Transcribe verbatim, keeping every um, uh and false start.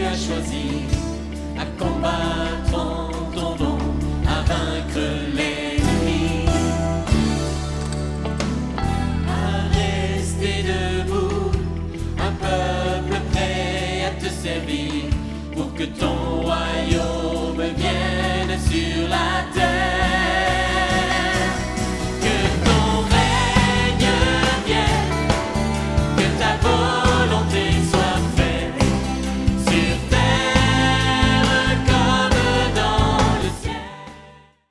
as choisi, à combattre en ton nom, à vaincre l'ennemi, à rester debout, un peuple prêt à te servir, pour que ton royaume vienne sur la terre, que ton règne vienne, que ta volonté